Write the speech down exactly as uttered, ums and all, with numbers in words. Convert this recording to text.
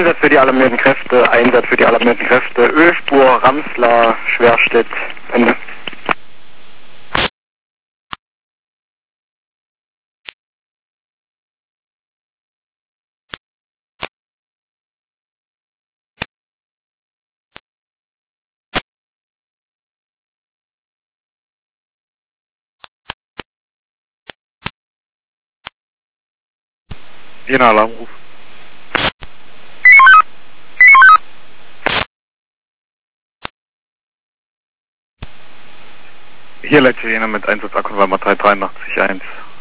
Einsatz für die alarmierten Kräfte, Einsatz für die alarmierten Kräfte, Ölspur, Ramsler, Schwerstedt, Ende. Jena Alarmruf. Hier letzte Jena mit Einsatz Akkuwärmer drei drei acht eins.